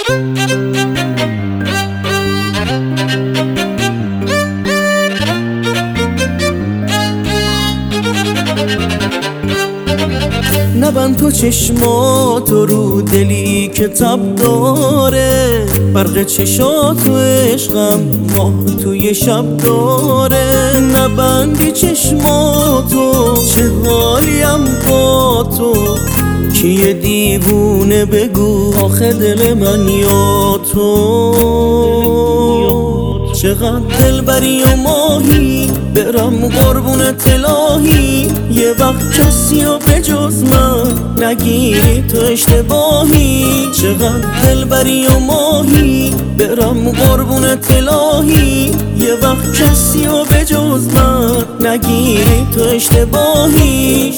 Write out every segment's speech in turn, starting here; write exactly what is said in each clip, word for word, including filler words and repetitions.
نبند تو چشماتو رو دلی که تب داره، برق چشاتو عشقم ماه توی شب داره. نبندی چشماتو چه حالیم با تو، کیه دیوونه بگو آخه دل من یا تو. چقدر دلبری و ماهی برم قربونت الهی، یه وقت کسی و به جز من نگیری تو اشتباهی. چقدر دلبری و ماهی برم قربونت الهی، یه وقت کسی و به جز من نگیری تو اشتباهی.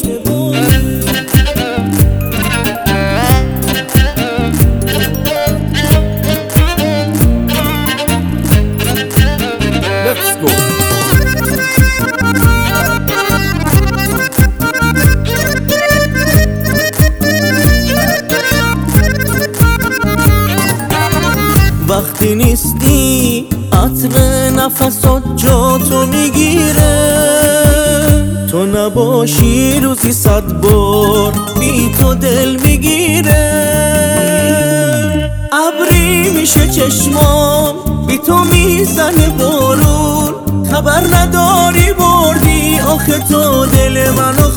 وقتی نیستی عطر نفسات جا تو میگیره، تو نباشی روزی صد بار بی تو دل میگیره. ابری میشه چشمام بی تو میزنه بارون، خبر نداری بردی آخه تو دل منو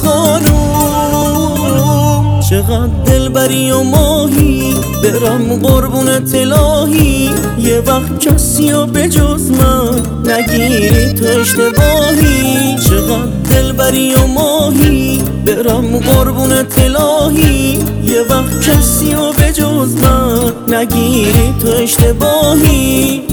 خانوم. چقدر دلبری و ماهی برم قربونت الهی، یه وقت کسی و به جز من نگیری تو اشتباهی. چقدر دلبری و ماهی برم قربونت الهی، یه وقت کسی و به جز من نگیری تو اشتباهی.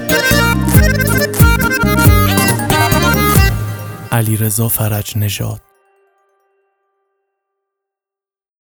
علیرضا فرج نژاد.